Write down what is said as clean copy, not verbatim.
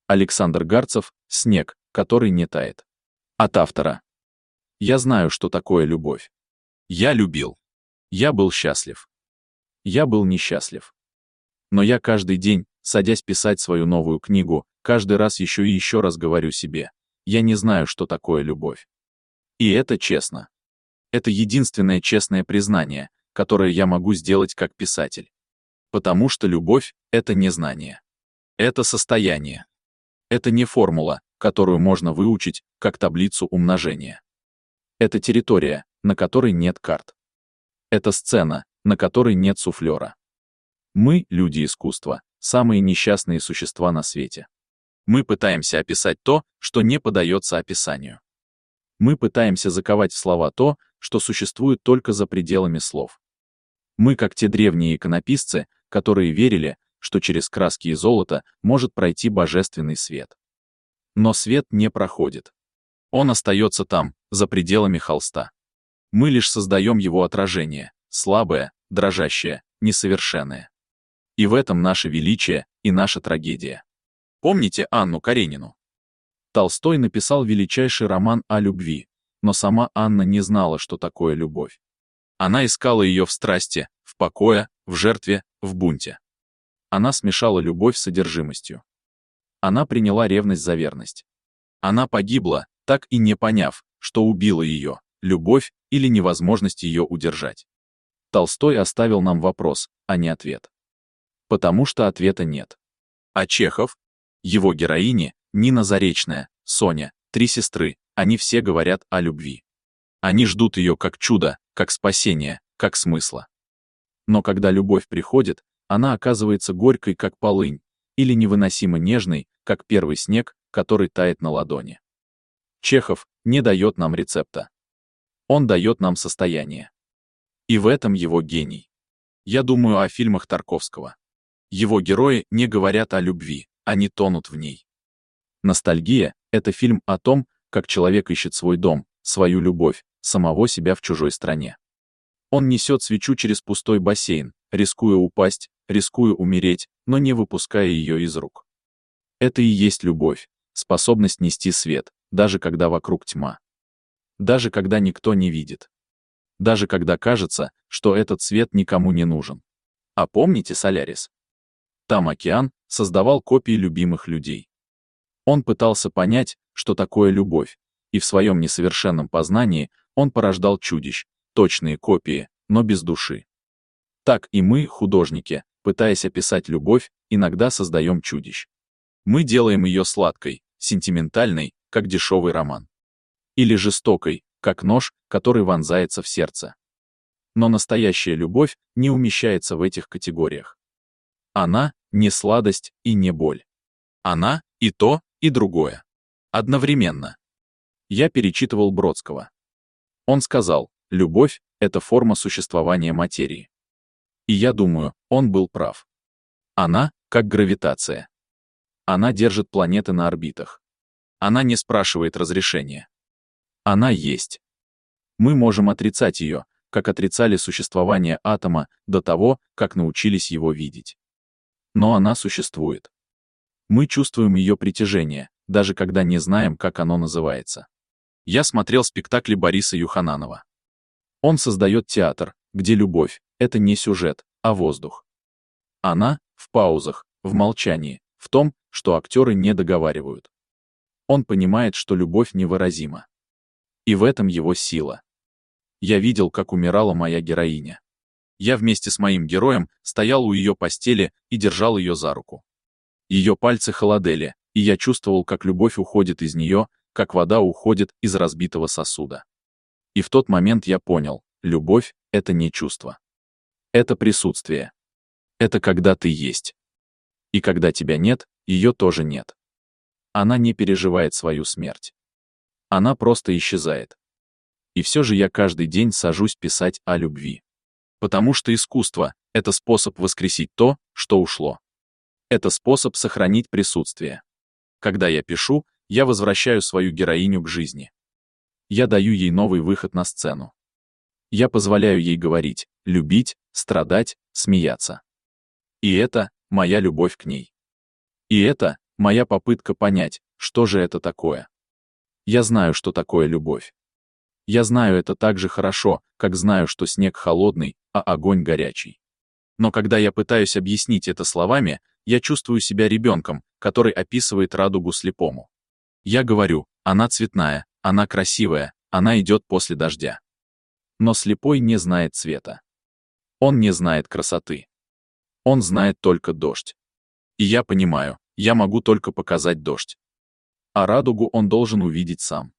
Александр Гарцев «Снег, который не тает». От автора. Я знаю, что такое любовь. Я любил. Я был счастлив. Я был несчастлив. Но я каждый день, садясь писать свою новую книгу, каждый раз еще и еще раз говорю себе: я не знаю, что такое любовь. И это честно. Это единственное честное признание, которое я могу сделать как писатель. Потому что любовь — это не знание. Это состояние. Это не формула, которую можно выучить, как таблицу умножения. Это территория, на которой нет карт. Это сцена, на которой нет суфлера. Мы, люди искусства, самые несчастные существа на свете. Мы пытаемся описать то, что не поддается описанию. Мы пытаемся заковать в слова то, что существует только за пределами слов. Мы как те древние иконописцы, которые верили, что через краски и золото может пройти божественный свет. Но свет не проходит. Он остается там, за пределами холста. Мы лишь создаем его отражение, слабое, дрожащее, несовершенное. И в этом наше величие и наша трагедия. Помните Анну Каренину? Толстой написал величайший роман о любви, но сама Анна не знала, что такое любовь. Она искала ее в страсти, в покое, в жертве, в бунте. Она смешала любовь с одержимостью. Она приняла ревность за верность. Она погибла, так и не поняв, что убила ее, любовь или невозможность ее удержать. Толстой оставил нам вопрос, а не ответ. Потому что ответа нет. А Чехов? Его героини, Нина Заречная, Соня, 3 сестры, они все говорят о любви. Они ждут ее как чудо, как спасение, как смысла. Но когда любовь приходит, она оказывается горькой, как полынь, или невыносимо нежной, как первый снег, который тает на ладони. Чехов не дает нам рецепта. Он дает нам состояние. И в этом его гений. Я думаю о фильмах Тарковского. Его герои не говорят о любви, они тонут в ней. «Ностальгия» — это фильм о том, как человек ищет свой дом, свою любовь, самого себя в чужой стране. Он несет свечу через пустой бассейн, рискуя упасть, рискуя умереть, но не выпуская ее из рук. Это и есть любовь, способность нести свет, даже когда вокруг тьма. Даже когда никто не видит. Даже когда кажется, что этот свет никому не нужен. А помните «Солярис»? Там океан создавал копии любимых людей. Он пытался понять, что такое любовь, и в своем несовершенном познании он порождал чудищ, точные копии, но без души. Так и мы, художники, пытаясь описать любовь, иногда создаем чудищ. Мы делаем ее сладкой, сентиментальной, как дешевый роман. Или жестокой, как нож, который вонзается в сердце. Но настоящая любовь не умещается в этих категориях. Она не сладость и не боль. Она и то, и другое. Одновременно. Я перечитывал Бродского. Он сказал: любовь — это форма существования материи. И я думаю, он был прав. Она — как гравитация. Она держит планеты на орбитах. Она не спрашивает разрешения. Она есть. Мы можем отрицать ее, как отрицали существование атома до того, как научились его видеть. Но она существует. Мы чувствуем ее притяжение, даже когда не знаем, как оно называется. Я смотрел спектакли Бориса Юхананова. Он создает театр, где любовь — это не сюжет, а воздух. Она — в паузах, в молчании, в том, что актеры не договаривают. Он понимает, что любовь невыразима. И в этом его сила. Я видел, как умирала моя героиня. Я вместе с моим героем стоял у ее постели и держал ее за руку. Ее пальцы холодели, и я чувствовал, как любовь уходит из нее, как вода уходит из разбитого сосуда. И в тот момент я понял, любовь — это не чувство. Это присутствие. Это когда ты есть. И когда тебя нет, ее тоже нет. Она не переживает свою смерть. Она просто исчезает. И все же я каждый день сажусь писать о любви. Потому что искусство — это способ воскресить то, что ушло. Это способ сохранить присутствие. Когда я пишу, я возвращаю свою героиню к жизни. Я даю ей новый выход на сцену. Я позволяю ей говорить, любить, страдать, смеяться. И это моя любовь к ней. И это Моя попытка понять, что же это такое. Я знаю, что такое любовь. Я знаю это так же хорошо, как знаю, что снег холодный, а огонь горячий. Но когда я пытаюсь объяснить это словами, я чувствую себя ребенком, который описывает радугу слепому. Я говорю, она цветная, она красивая, она идет после дождя. Но слепой не знает цвета. Он не знает красоты. Он знает только дождь. И я понимаю, я могу только показать дождь. А радугу он должен увидеть сам.